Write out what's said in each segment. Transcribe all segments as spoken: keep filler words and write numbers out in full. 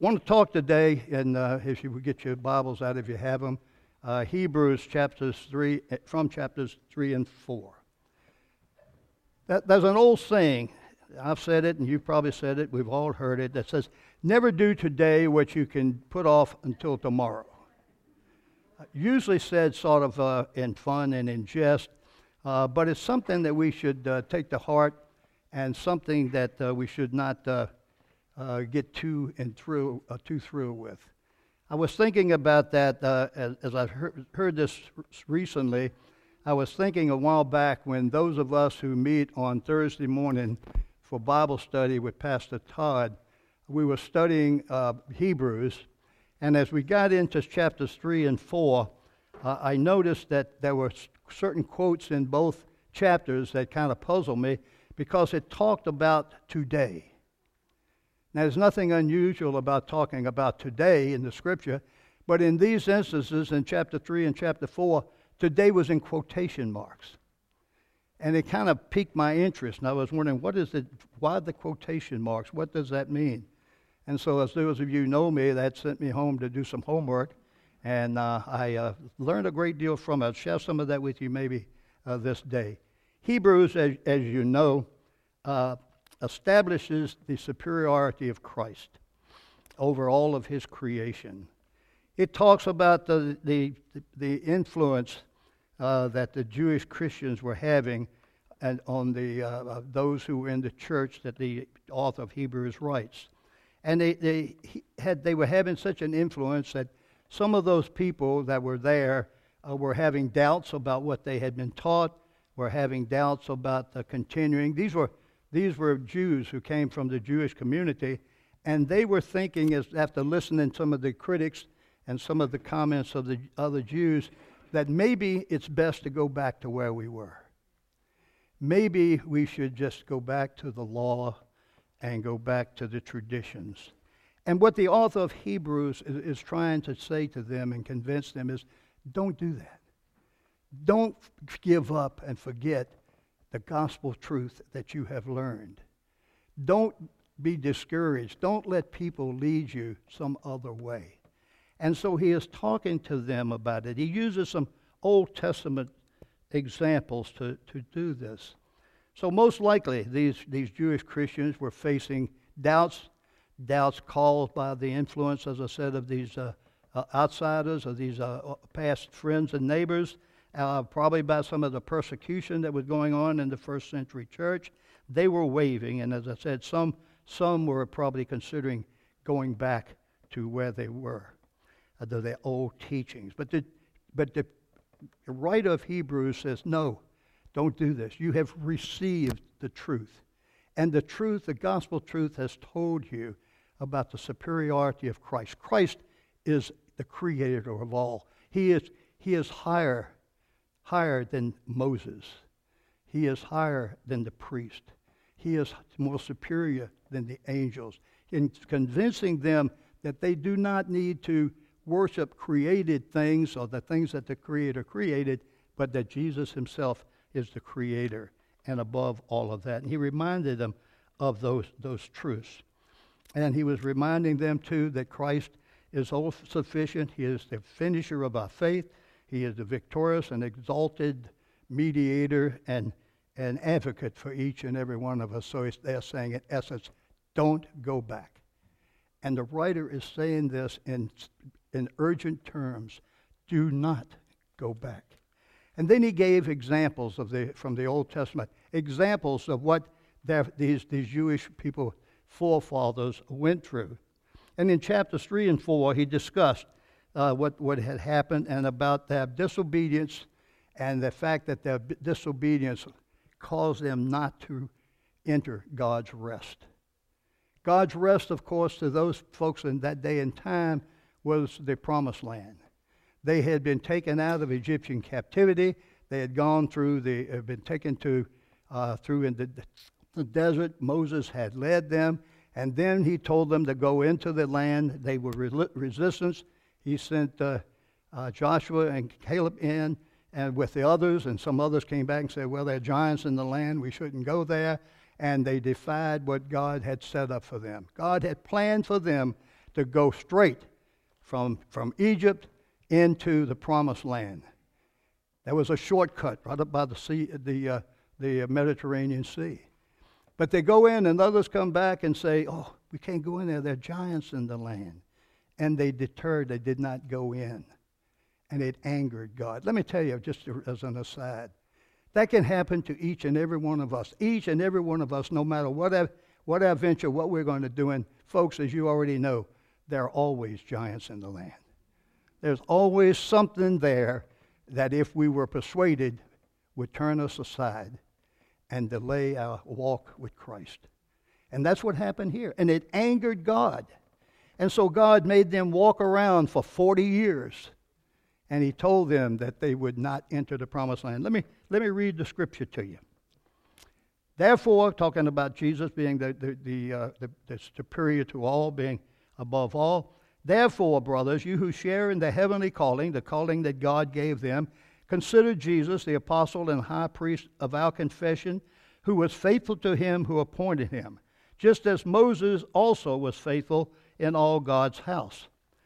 want to talk today, and uh, if you would get your Bibles out if you have them, uh, Hebrews chapters three, from chapters three and four. That, there's an old saying, I've said it and you've probably said it, we've all heard it, that says, never do today what you can put off until tomorrow. Uh, usually said sort of uh, in fun and in jest, uh, but it's something that we should uh, take to heart and something that uh, we should not uh, uh, get too and through, uh, too through with. I was thinking about that uh, as, as I heard, heard this recently. I was thinking a while back when those of us who meet on Thursday morning for Bible study with Pastor Todd, we were studying uh, Hebrews, and as we got into chapters three and four, uh, I noticed that there were certain quotes in both chapters that kind of puzzled me because it talked about today. Now, there's nothing unusual about talking about today in the Scripture, but in these instances, in chapter three and chapter four, today was in quotation marks. And it kind of piqued my interest, and I was wondering, what is it, why the quotation marks? What does that mean? And so, as those of you know me, that sent me home to do some homework, and uh, I uh, learned a great deal from it. I'll share some of that with you maybe uh, this day. Hebrews, as, as you know, uh, establishes the superiority of Christ over all of his creation. It talks about the the, the influence uh, that the Jewish Christians were having and on the uh, those who were in the church that the author of Hebrews writes. And they, they had they were having such an influence that some of those people that were there uh, were having doubts about what they had been taught, were having doubts about the continuing. These were These were Jews who came from the Jewish community, and they were thinking, as after listening to some of the critics and some of the comments of the other Jews, that maybe it's best to go back to where we were. Maybe we should just go back to the law and go back to the traditions. And what the author of Hebrews is, is trying to say to them and convince them is, don't do that. Don't give up and forget the gospel truth that you have learned. Don't be discouraged. Don't let people lead you some other way. And so he is talking to them about it. He uses some Old Testament examples to, to do this. So most likely these, these Jewish Christians were facing doubts, doubts caused by the influence, as I said, of these uh, uh, outsiders, of these uh, past friends and neighbors, Uh, probably by some of the persecution that was going on in the first century church. They were wavering, and as I said, some some were probably considering going back to where they were, uh, to their old teachings. But the but the writer of Hebrews says, no, don't do this. You have received the truth. And the truth, the gospel truth, has told you about the superiority of Christ. Christ is the creator of all. He is he is higher higher than Moses. He is higher than the priest. He is more superior than the angels. In convincing them that they do not need to worship created things or the things that the Creator created, but that Jesus himself is the Creator and above all of that. And he reminded them of those, those truths. And he was reminding them, too, that Christ is all sufficient. He is the finisher of our faith. He is the victorious and exalted mediator and an advocate for each and every one of us. So they're saying, in essence, don't go back. And the writer is saying this in, in urgent terms. Do not go back. And then he gave examples of the from the Old Testament, examples of what these, these Jewish people, forefathers, went through. And in chapters three and four, he discussed Uh, what, what had happened and about their disobedience and the fact that their disobedience caused them not to enter God's rest. God's rest, of course, to those folks in that day and time was the promised land. They had been taken out of Egyptian captivity. They had gone through the, had been taken to, uh, through in the, the desert. Moses had led them, and then he told them to go into the land. They were re- resistance. He sent uh, uh, Joshua and Caleb in, and with the others, and some others came back and said, well, there are giants in the land, we shouldn't go there. And they defied what God had set up for them. God had planned for them to go straight from, from Egypt into the promised land. There was a shortcut right up by the sea, the, uh, the Mediterranean Sea. But they go in and others come back and say, oh, we can't go in there. There are giants in the land. And they deterred. They did not go in. And it angered God. Let me tell you, just as an aside, that can happen to each and every one of us. Each and every one of us, no matter what our, what our venture, what we're going to do. And folks, as you already know, there are always giants in the land. There's always something there that if we were persuaded would turn us aside and delay our walk with Christ. And that's what happened here. And it angered God. And so God made them walk around for forty years. And he told them that they would not enter the promised land. Let me, let me read the scripture to you. Therefore, talking about Jesus being the, the, the, uh, the, the superior to all, being above all. Therefore, brothers, you who share in the heavenly calling, the calling that God gave them, consider Jesus, the apostle and high priest of our confession, who was faithful to him who appointed him, just as Moses also was faithful in all God's house.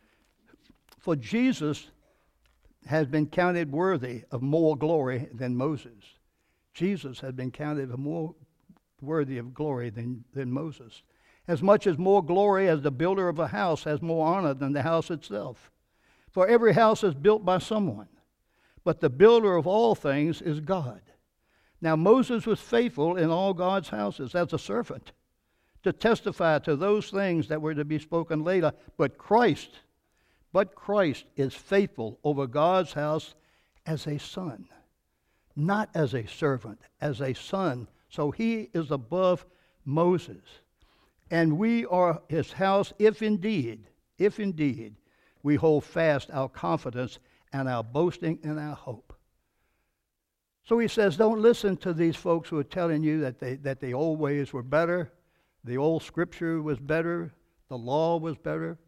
For Jesus has been counted worthy of more glory than Moses. Jesus has been counted more worthy of glory than, than Moses. As much as more glory as the builder of a house has more honor than the house itself. For every house is built by someone, but the builder of all things is God. Now Moses was faithful in all God's houses as a servant to testify to those things that were to be spoken later, but Christ But Christ is faithful over God's house as a son, not as a servant, as a son. So he is above Moses. And we are his house if indeed, if indeed, we hold fast our confidence and our boasting and our hope. So he says, don't listen to these folks who are telling you that they, that the old ways were better, the old scripture was better, the law was better.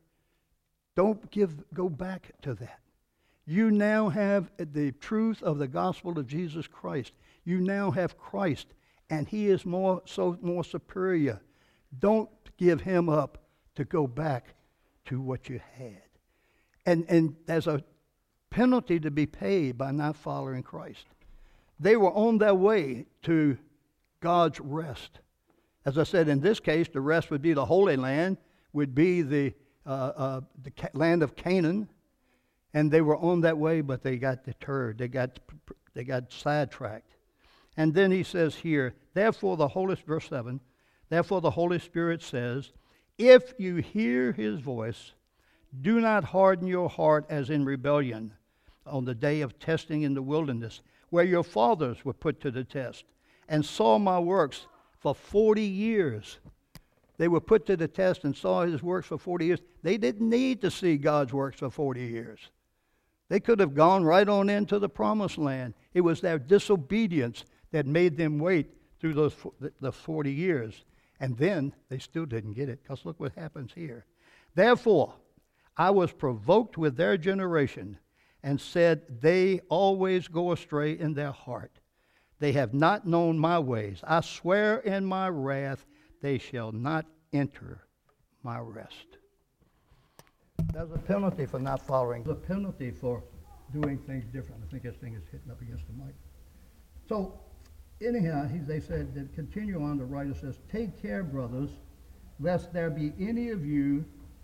Don't give, go back to that. You now have the truth of the gospel of Jesus Christ. You now have Christ, and he is more so more superior. Don't give him up to go back to what you had. And, and there's a penalty to be paid by not following Christ. They were on their way to God's rest. As I said, in this case, the rest would be the Holy Land, would be the Uh, uh, the ca- land of Canaan, and they were on that way, but they got deterred. They got they got sidetracked. And then he says here, therefore the Holy verse seven, therefore the Holy Spirit says, if you hear his voice, do not harden your heart as in rebellion on the day of testing in the wilderness, where your fathers were put to the test and saw my works for forty years. They were put to the test and saw his works for forty years. They didn't need to see God's works for forty years. They could have gone right on into the promised land. It was their disobedience that made them wait through those the forty years. And then they still didn't get it, because look what happens here. Therefore, I was provoked with their generation and said, they always go astray in their heart. They have not known my ways. I swear in my wrath, they shall not enter my rest. There's a penalty for not following. There's a penalty for doing things different. I think this thing is hitting up against the mic. So, anyhow, he, they said, that continue on, the writer says, take care, brothers, lest there be any of you,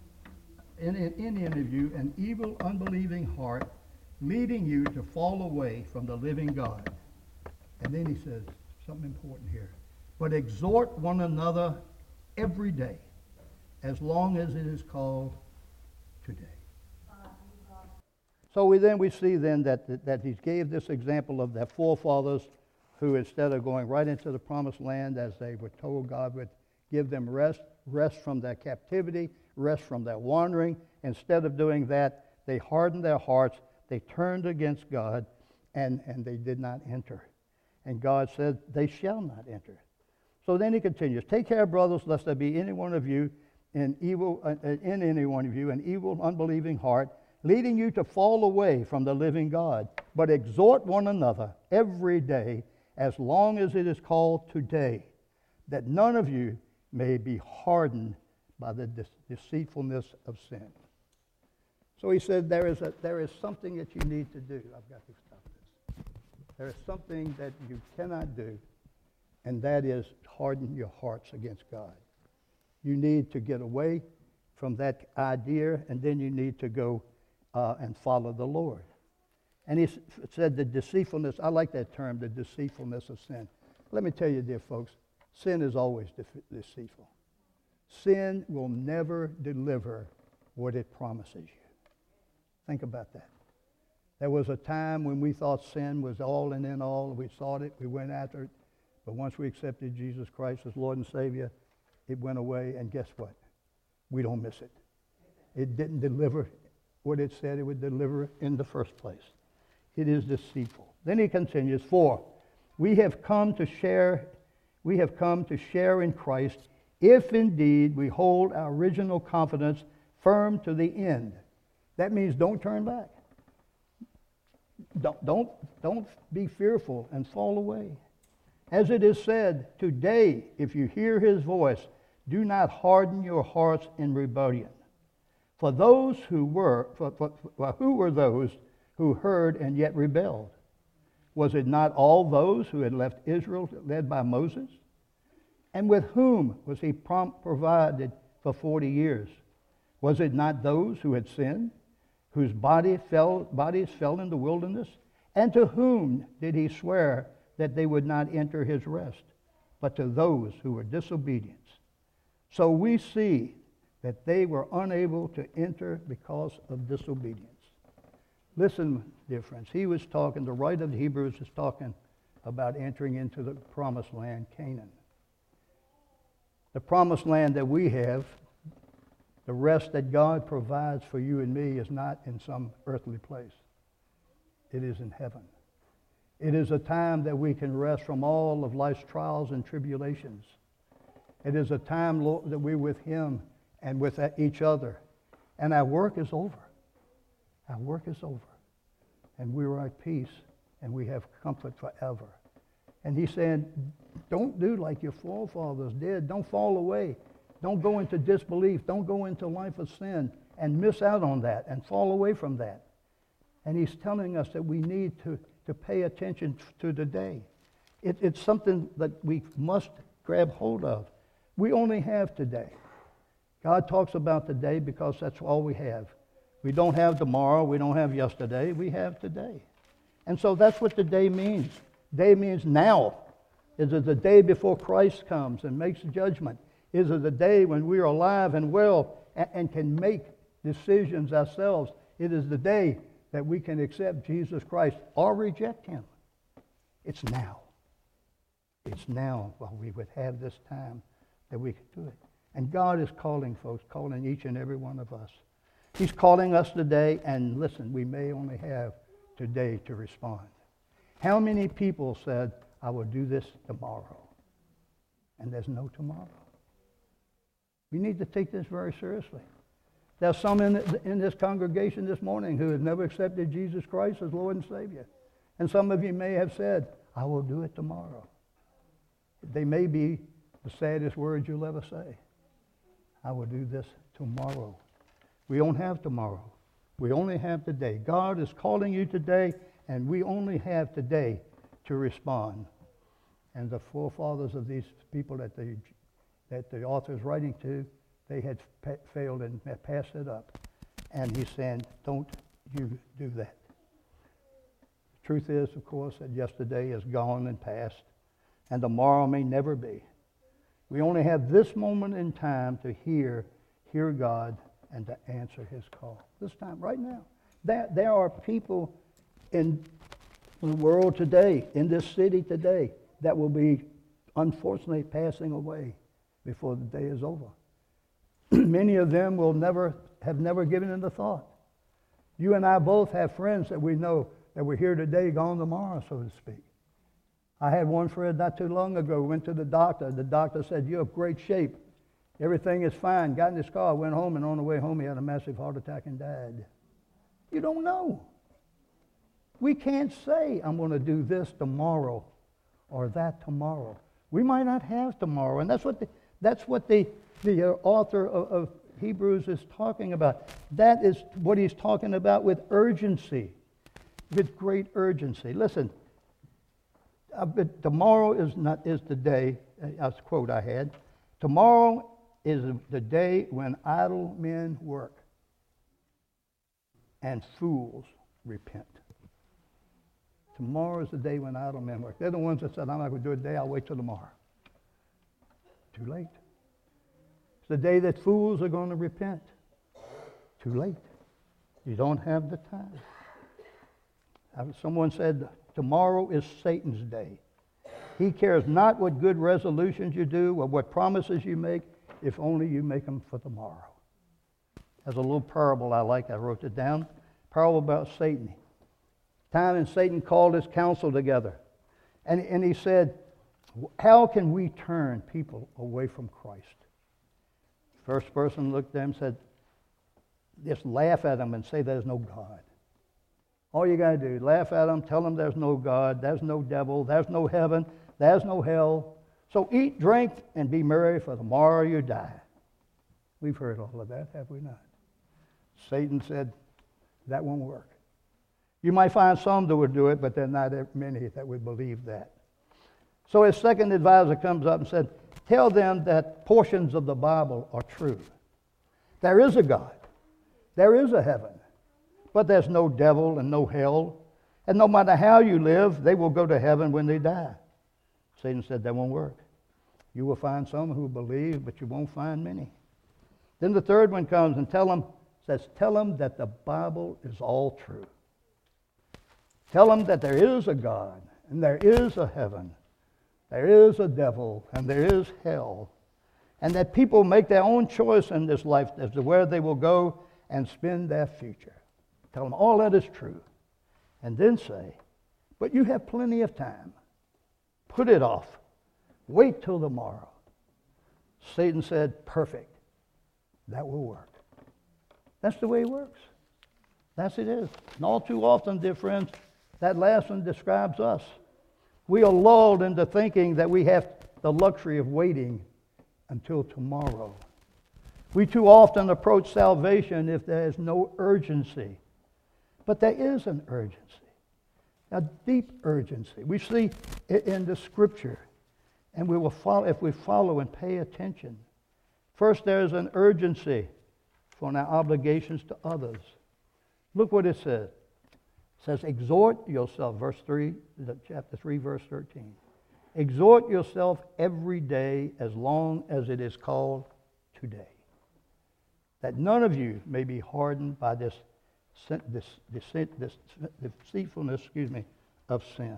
in, in, in any of you, an evil, unbelieving heart, leading you to fall away from the living God. And then he says something important here. But exhort one another every day, as long as it is called today. So we then we see then that, that, that he gave this example of their forefathers who, instead of going right into the promised land as they were told God would give them rest, rest from their captivity, rest from their wandering, instead of doing that, they hardened their hearts, they turned against God, and, and they did not enter. And God said, they shall not enter. So then he continues, take care, brothers, lest there be any one of you in evil, uh, in any one of you an evil, unbelieving heart, leading you to fall away from the living God. But exhort one another every day, as long as it is called today, that none of you may be hardened by the de- deceitfulness of sin. So he said there is, a, there is something that you need to do. I've got to stop this. There is something that you cannot do, and that is harden your hearts against God. You need to get away from that idea, and then you need to go uh, and follow the Lord. And he s- said the deceitfulness, I like that term, the deceitfulness of sin. Let me tell you, dear folks, sin is always de- deceitful. Sin will never deliver what it promises you. Think about that. There was a time when we thought sin was all and in all. We sought it, we went after it. But once we accepted Jesus Christ as Lord and Savior, it went away, and guess what? We don't miss it. It didn't deliver what it said it would deliver in the first place. It is deceitful. Then he continues, for we have come to share, we have come to share in Christ, if indeed we hold our original confidence firm to the end. That means don't turn back. Don't, don't, don't be fearful and fall away. As it is said, today, if you hear his voice, do not harden your hearts in rebellion. For those who were, for, for, for who were those who heard and yet rebelled? Was it not all those who had left Israel led by Moses? And with whom was he prompt provided for forty years? Was it not those who had sinned, whose body fell, bodies fell in the wilderness? And to whom did he swear that they would not enter his rest, but to those who were disobedient? So we see that they were unable to enter because of disobedience. Listen, dear friends, he was talking, the writer of the Hebrews is talking about entering into the promised land, Canaan. The promised land that we have, the rest that God provides for you and me, is not in some earthly place. It is in heaven. It is a time that we can rest from all of life's trials and tribulations. It is a time, Lord, that we're with him and with each other. And our work is over. Our work is over. And we are at peace, and we have comfort forever. And he's saying, don't do like your forefathers did. Don't fall away. Don't go into disbelief. Don't go into life of sin and miss out on that and fall away from that. And he's telling us that we need to, to pay attention to the day. It, it's something that we must grab hold of. We only have today. God talks about today because that's all we have. We don't have tomorrow. We don't have yesterday. We have today. And so that's what the day means. Day means now. Is it the day before Christ comes and makes judgment? Is it the day when we are alive and well and, and can make decisions ourselves? It is the day that we can accept Jesus Christ or reject him. It's now. It's now while we would have this time that we could do it. And God is calling, folks, calling each and every one of us. He's calling us today, and listen, we may only have today to respond. How many people said, I will do this tomorrow? And there's no tomorrow. We need to take this very seriously. There's some in, in this congregation this morning who have never accepted Jesus Christ as Lord and Savior. And some of you may have said, I will do it tomorrow. They may be the saddest words you'll ever say. I will do this tomorrow. We don't have tomorrow. We only have today. God is calling you today, and we only have today to respond. And the forefathers of these people that the, that the author is writing to, they had pa- failed and passed it up. And he's saying, don't you do that. The truth is, of course, that yesterday is gone and past, and tomorrow may never be. We only have this moment in time to hear, hear God and to answer his call. This time, right now. There, there are people in the world today, in this city today, that will be unfortunately passing away before the day is over. Many of them will never have never given it a thought. You and I both have friends that we know that were here today, gone tomorrow, so to speak. I had one friend not too long ago, went to the doctor. The doctor said, you're in great shape. Everything is fine. Got in his car, went home, and on the way home he had a massive heart attack and died. You don't know. We can't say, I'm going to do this tomorrow or that tomorrow. We might not have tomorrow. And that's what the, that's what the, the uh, author of, of Hebrews is talking about. That is what he's talking about with urgency, with great urgency. Listen, uh, but tomorrow is not is the day. Uh, that's a quote I had. Tomorrow is the day when idle men work and fools repent. Tomorrow is the day when idle men work. They're the ones that said, I'm not going to do it today, I'll wait till tomorrow. Too late. It's the day that fools are going to repent. Too late. You don't have the time. Someone said, tomorrow is Satan's day. He cares not what good resolutions you do or what promises you make, if only you make them for tomorrow. There's a little parable I like. I wrote it down. Parable about Satan. Time and Satan called his council together. And, and he said, how can we turn people away from Christ? First person looked at him and said, just laugh at them and say there's no God. All you got to do is laugh at them, tell them there's no God, there's no devil, there's no heaven, there's no hell. So eat, drink, and be merry, for tomorrow you die. We've heard all of that, have we not? Satan said, that won't work. You might find some that would do it, but there are not many that would believe that. So his second advisor comes up and said, tell them that portions of the Bible are true. There is a God. There is a heaven. But there's no devil and no hell. And no matter how you live, they will go to heaven when they die. Satan said, that won't work. You will find some who believe, but you won't find many. Then the third one comes and tell them, says, tell them that the Bible is all true. Tell them that there is a God, and there is a heaven, there is a devil, and there is hell, and that people make their own choice in this life as to where they will go and spend their future. Tell them all that is true. And then say, but you have plenty of time. Put it off. Wait till tomorrow. Satan said, perfect. That will work. That's the way it works. That's it is. And all too often, dear friends, that last one describes us. We are lulled into thinking that we have the luxury of waiting until tomorrow. We too often approach salvation if there is no urgency. But there is an urgency, a deep urgency. We see it in the Scripture, and we will follow if we follow and pay attention. First, there is an urgency for our obligations to others. Look what it says. It says, exhort yourself, verse three, chapter three, verse thirteen. Exhort yourself every day as long as it is called today, that none of you may be hardened by this, this, this, this deceitfulness, excuse me, of sin.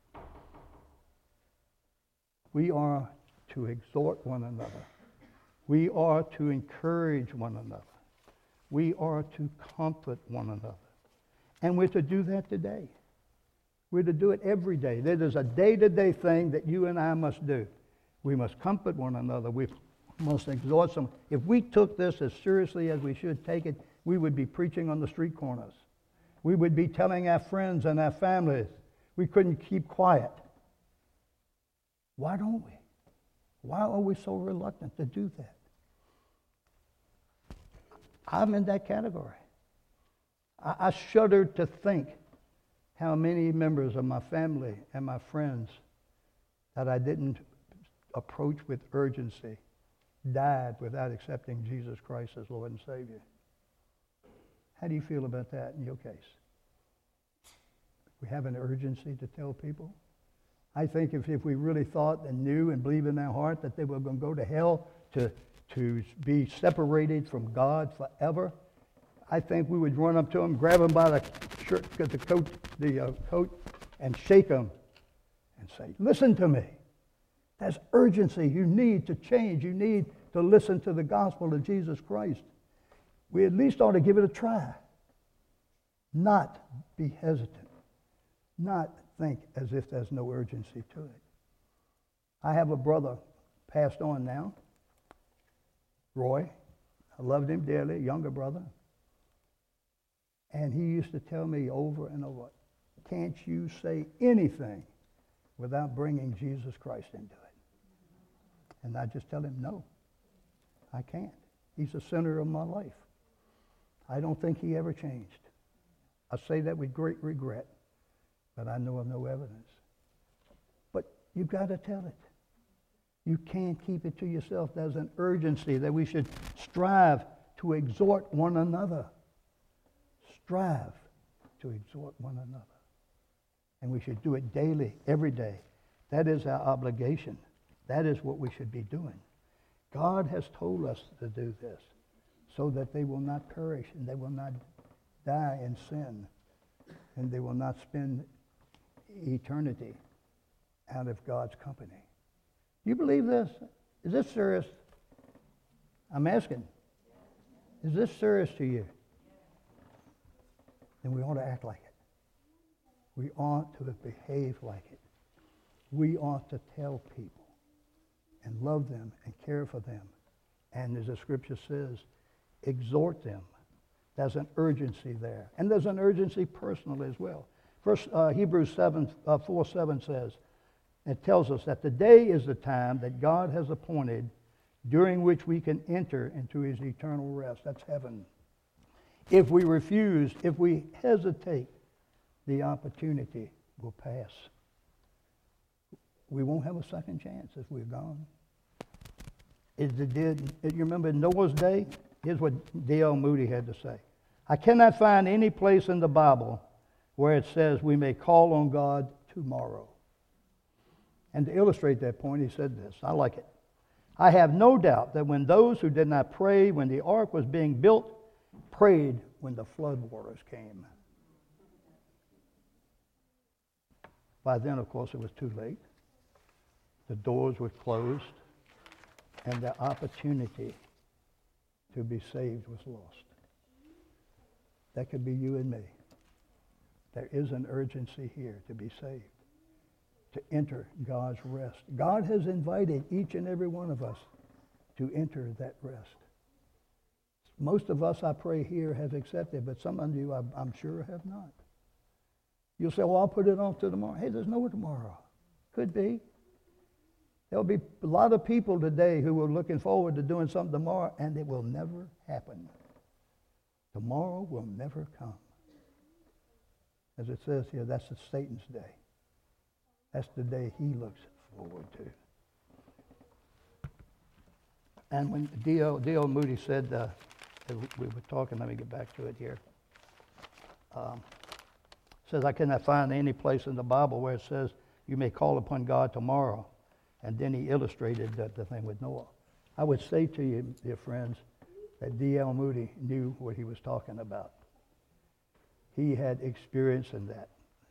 We are to exhort one another. We are to encourage one another. We are to comfort one another. And we're to do that today. We're to do it every day. There is a day-to-day thing that you and I must do. We must comfort one another. We must exhort some. If we took this as seriously as we should take it, we would be preaching on the street corners. We would be telling our friends and our families. We couldn't keep quiet. Why don't we? Why are we so reluctant to do that? I'm in that category. I, I shudder to think how many members of my family and my friends that I didn't approach with urgency died without accepting Jesus Christ as Lord and Savior. How do you feel about that in your case? We have an urgency to tell people. I think if, if we really thought and knew and believed in our heart that they were going to go to hell to, to be separated from God forever, I think we would run up to them, grab them by the shirt, the coat, the uh, coat, and shake them and say, listen to me. There's urgency. You need to change. You need to listen to the gospel of Jesus Christ. We at least ought to give it a try. Not be hesitant. Not think as if there's no urgency to it. I have a brother passed on now, Roy. I loved him dearly, younger brother. And he used to tell me over and over, can't you say anything without bringing Jesus Christ into it? And I just tell him, no. I can't. He's the center of my life. I don't think he ever changed. I say that with great regret, but I know of no evidence. But you've got to tell it. You can't keep it to yourself. There's an urgency that we should strive to exhort one another. Strive to exhort one another. And we should do it daily, every day. That is our obligation. That is what we should be doing. God has told us to do this so that they will not perish and they will not die in sin and they will not spend eternity out of God's company. You believe this? Is this serious? I'm asking. Is this serious to you? Then we ought to act like it. We ought to behave like it. We ought to tell people and love them and care for them. And as the scripture says, exhort them. There's an urgency there. And there's an urgency personally as well. First, uh, Hebrews seven, uh, four seven says, it tells us that the day is the time that God has appointed during which we can enter into his eternal rest. That's heaven. If we refuse, if we hesitate, the opportunity will pass. We won't have a second chance if we're gone. Is the did you remember Noah's day? Here's what D L Moody had to say. I cannot find any place in the Bible where it says we may call on God tomorrow. And to illustrate that point, he said this. I like it. I have no doubt that when those who did not pray when the ark was being built, prayed when the flood waters came. By then, of course, it was too late. The doors were closed, and the opportunity to be saved was lost. That could be you and me. There is an urgency here to be saved, to enter God's rest. God has invited each and every one of us to enter that rest. Most of us, I pray, here have accepted, but some of you, I'm, I'm sure, have not. You'll say, well, I'll put it off to tomorrow. Hey, there's no tomorrow. Could be. There'll be a lot of people today who are looking forward to doing something tomorrow, and it will never happen. Tomorrow will never come. As it says here, that's the Satan's day. That's the day he looks forward to. And when D L D L Moody said, uh, we were talking, let me get back to it here. Um, says, I cannot find any place in the Bible where it says you may call upon God tomorrow. And then he illustrated that the thing with Noah. I would say to you, dear friends, that D L Moody knew what he was talking about. He had experience in that.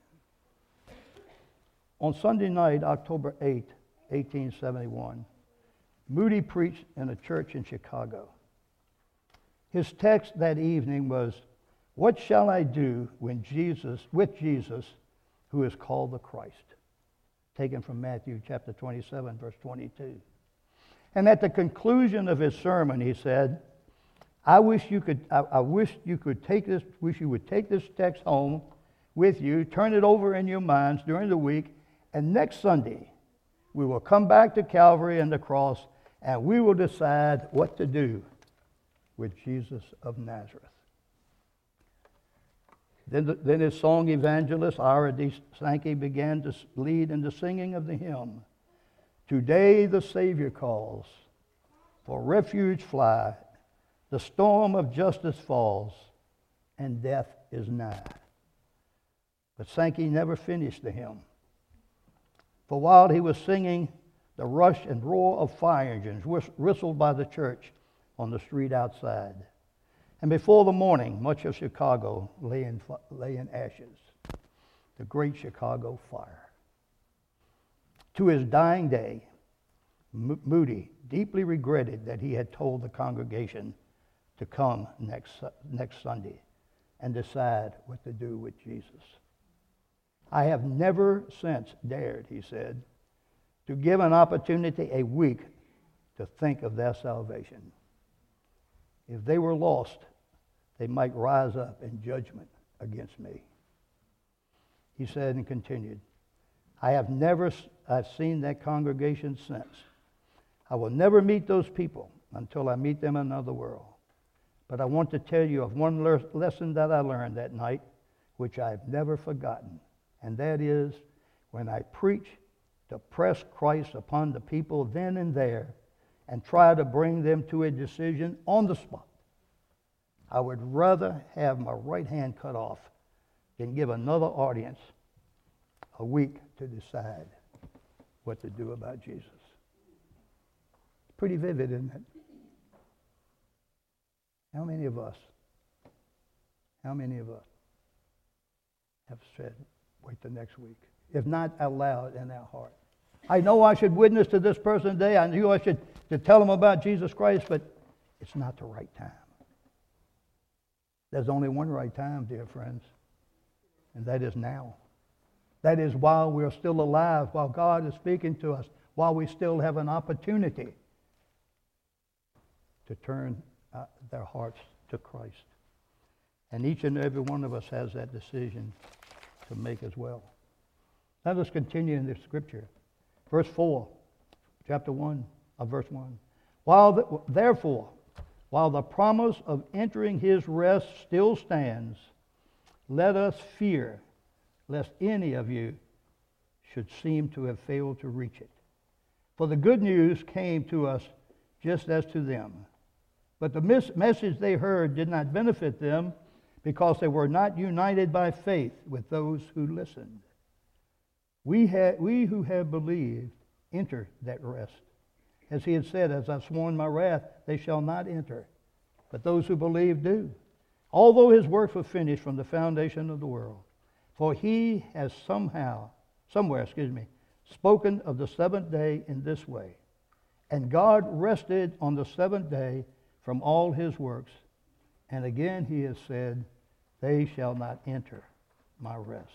On Sunday night, October eighth, eighteen seventy-one, Moody preached in a church in Chicago. His text that evening was, what shall I do when Jesus, with Jesus, who is called the Christ? Taken from Matthew chapter twenty-seven, verse twenty-two. And at the conclusion of his sermon, he said, I wish you could, I, I wish you could take this, wish you would take this text home with you, turn it over in your minds during the week, and next Sunday, we will come back to Calvary and the cross, and we will decide what to do with Jesus of Nazareth. Then, the, then his song evangelist, Ira D. Sankey, began to lead in the singing of the hymn, Today the Savior calls, for refuge fly, the storm of justice falls, and death is nigh. But Sankey never finished the hymn. For while he was singing, the rush and roar of fire engines whistled by the church on the street outside. And before the morning, much of Chicago lay in, lay in ashes. The Great Chicago Fire. To his dying day, M- Moody deeply regretted that he had told the congregation to come next, next Sunday and decide what to do with Jesus. I have never since dared, he said, to give an opportunity a week to think of their salvation. If they were lost, they might rise up in judgment against me. He said and continued, I have never I've seen that congregation since. I will never meet those people until I meet them in another world. But I want to tell you of one le- lesson that I learned that night, which I've never forgotten, and that is when I preach to press Christ upon the people then and there and try to bring them to a decision on the spot. I would rather have my right hand cut off than give another audience a week to decide what to do about Jesus. It's pretty vivid, isn't it? How many of us, how many of us have said, wait till next week, if not aloud in our heart? I know I should witness to this person today. I knew I should to tell them about Jesus Christ, but it's not the right time. There's only one right time, dear friends, and that is now. That is while we're still alive, while God is speaking to us, while we still have an opportunity to turn uh, their hearts to Christ. And each and every one of us has that decision to make as well. Let us continue in the scripture. Verse four, chapter one of verse one. While the, therefore, while the promise of entering his rest still stands, let us fear lest any of you should seem to have failed to reach it. For the good news came to us just as to them. But the mis- message they heard did not benefit them because they were not united by faith with those who listened. We, ha- we who have believed enter that rest. As he had said, as I've sworn my wrath, they shall not enter. But those who believe do. Although his works were finished from the foundation of the world. For he has somehow, somewhere, excuse me, spoken of the seventh day in this way. And God rested on the seventh day from all his works. And again he has said, they shall not enter my rest.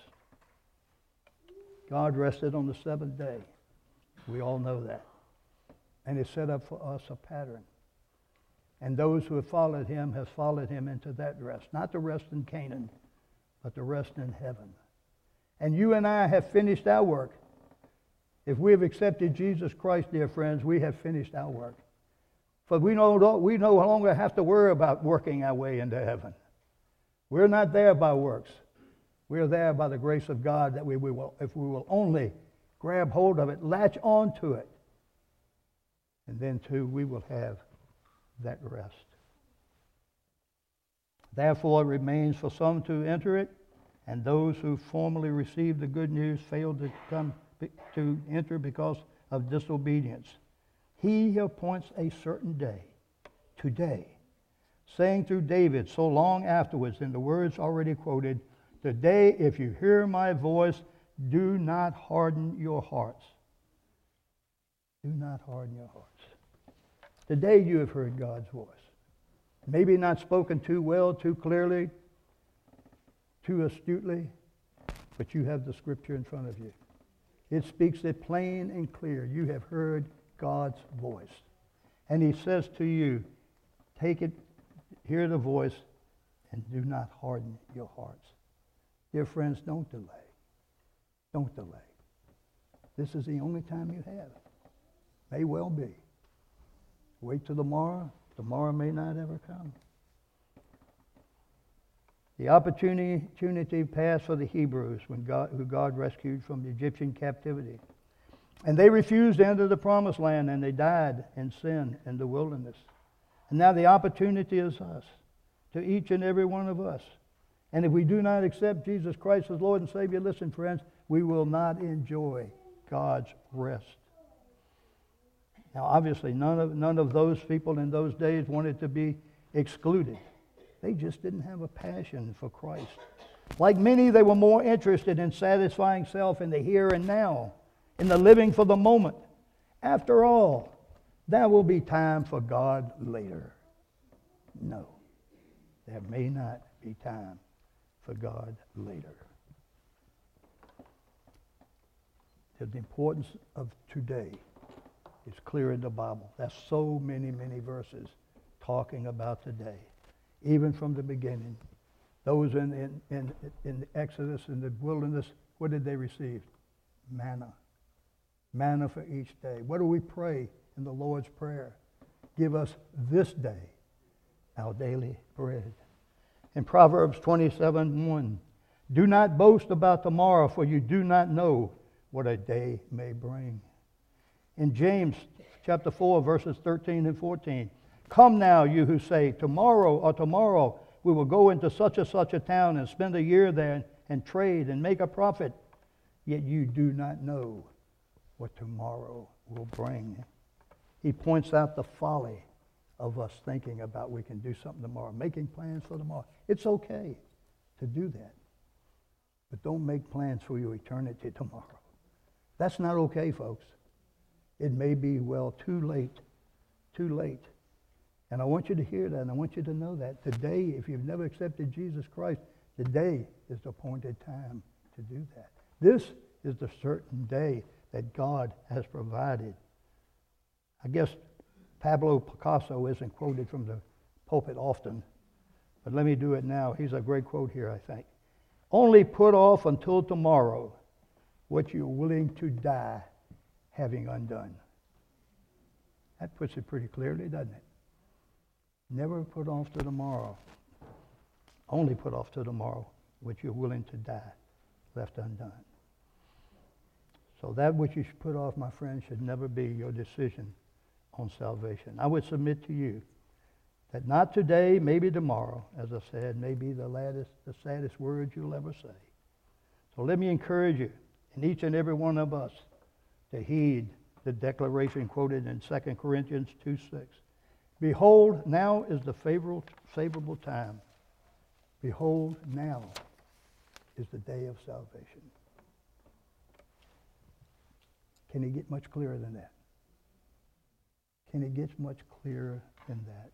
God rested on the seventh day. We all know that. And he set up for us a pattern. And those who have followed him have followed him into that rest. Not the rest in Canaan, but the rest in heaven. And you and I have finished our work. If we have accepted Jesus Christ, dear friends, we have finished our work. For we no, we no longer have to worry about working our way into heaven. We're not there by works. We're there by the grace of God that we, we will, if we will only grab hold of it, latch on to it. And then too, we will have that rest. Therefore, it remains for some to enter it, and those who formerly received the good news failed to come to enter because of disobedience. He appoints a certain day, today, saying through David so long afterwards in the words already quoted, today, if you hear my voice, do not harden your hearts. Do not harden your hearts. Today you have heard God's voice. Maybe not spoken too well, too clearly, too astutely, but you have the scripture in front of you. It speaks it plain and clear. You have heard God's voice. And he says to you, take it, hear the voice, and do not harden your hearts. Dear friends, don't delay. Don't delay. This is the only time you have. May well be. Wait till tomorrow. Tomorrow may not ever come. The opportunity, opportunity passed for the Hebrews when God, who God rescued from the Egyptian captivity. And they refused to enter the promised land, and they died in sin in the wilderness. And now the opportunity is us, to each and every one of us. And if we do not accept Jesus Christ as Lord and Savior, listen, friends, we will not enjoy God's rest. Now, obviously, none of, none of those people in those days wanted to be excluded. They just didn't have a passion for Christ. Like many, they were more interested in satisfying self in the here and now, in the living for the moment. After all, there will be time for God later. No, there may not be time for God later. The importance of today is clear in the Bible. There's so many, many verses talking about today. Even from the beginning. Those in, in, in, in Exodus, in the wilderness, what did they receive? Manna. Manna for each day. What do we pray in the Lord's Prayer? Give us this day our daily bread. In Proverbs twenty-seven one, do not boast about tomorrow, for you do not know what a day may bring. In James chapter four, verses thirteen and fourteen, come now, you who say, tomorrow or tomorrow we will go into such and such a town and spend a year there and, and trade and make a profit, yet you do not know what tomorrow will bring. He points out the folly of us thinking about we can do something tomorrow, making plans for tomorrow. It's okay to do that, but don't make plans for your eternity tomorrow. That's not okay, folks. It may be, well, too late, too late. And I want you to hear that, and I want you to know that. Today, if you've never accepted Jesus Christ, today is the appointed time to do that. This is the certain day that God has provided. I guess Pablo Picasso isn't quoted from the pulpit often, but let me do it now. He's a great quote here, I think. Only put off until tomorrow what you're willing to die having undone. That puts it pretty clearly, doesn't it? Never put off to tomorrow. Only put off to tomorrow what you're willing to die left undone. So that which you should put off, my friend, should never be your decision on salvation. I would submit to you that not today, maybe tomorrow, as I said, may be the, laddest, the saddest words you'll ever say. So let me encourage you, and each and every one of us, to heed the declaration quoted in Second Corinthians two six. Behold, now is the favorable, favorable time. Behold, now is the day of salvation. Can it get much clearer than that? Can it get much clearer than that?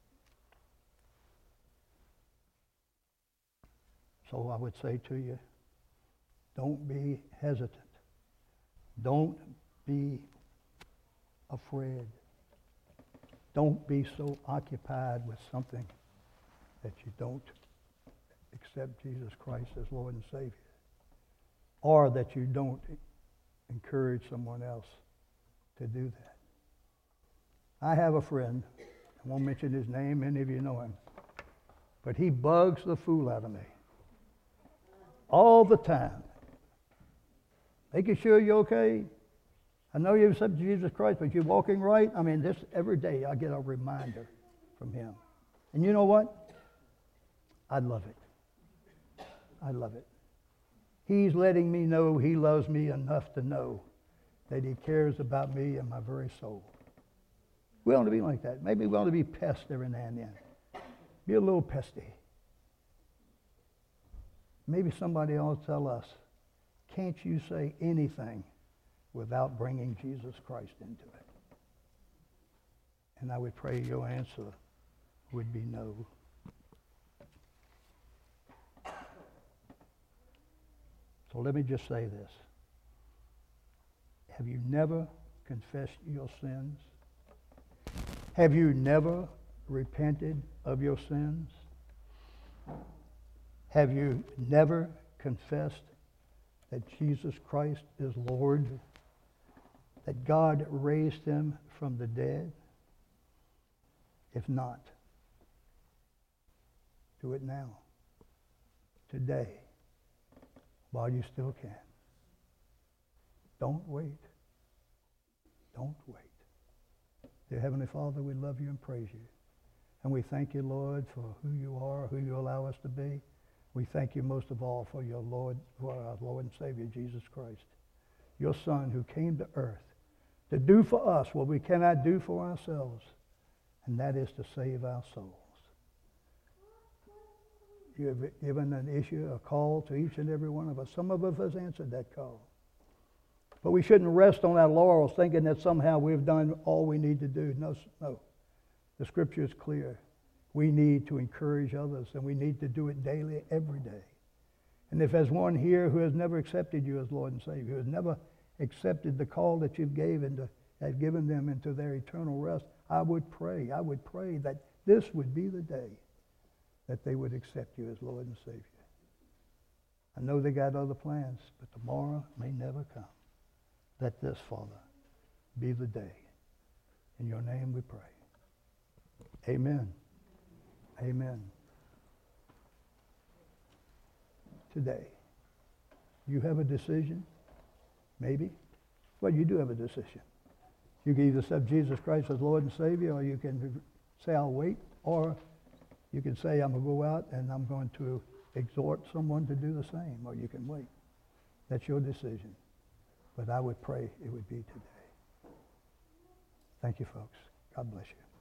So I would say to you, don't be hesitant. Don't be afraid. Don't be so occupied with something that you don't accept Jesus Christ as Lord and Savior, or that you don't encourage someone else to do that. I have a friend, I won't mention his name, many of you know him, but he bugs the fool out of me all the time, making sure you're okay. I know you've accepted Jesus Christ, but you're walking right. I mean, this every day I get a reminder from him. And you know what? I love it. I love it. He's letting me know he loves me enough to know that he cares about me and my very soul. We ought to be like that. Maybe we ought to be pests every now and then. Be a little pesty. Maybe somebody ought to tell us, can't you say anything without bringing Jesus Christ into it? And I would pray your answer would be no. So let me just say this. Have you never confessed your sins? Have you never repented of your sins? Have you never confessed that Jesus Christ is Lord? That God raised him from the dead? If not, do it now, today, while you still can. Don't wait. Don't wait. Dear Heavenly Father, we love you and praise you. And we thank you, Lord, for who you are, who you allow us to be. We thank you most of all for your Lord, for our Lord and Savior, Jesus Christ, your Son who came to earth to do for us what we cannot do for ourselves, and that is to save our souls. You have given an issue, a call to each and every one of us. Some of us have answered that call. But we shouldn't rest on our laurels thinking that somehow we've done all we need to do. No, no. The Scripture is clear. We need to encourage others, and we need to do it daily, every day. And if there's one here who has never accepted you as Lord and Savior, who has never accepted the call that you've given to, have given them into their eternal rest, I would pray, I would pray that this would be the day that they would accept you as Lord and Savior. I know they got other plans, but tomorrow may never come. Let this, Father, be the day. In your name we pray. Amen. Amen. Today, you have a decision, maybe. Well, you do have a decision. You can either accept Jesus Christ as Lord and Savior, or you can say, I'll wait, or you can say, I'm going to go out and I'm going to exhort someone to do the same, or you can wait. That's your decision. But I would pray it would be today. Thank you, folks. God bless you.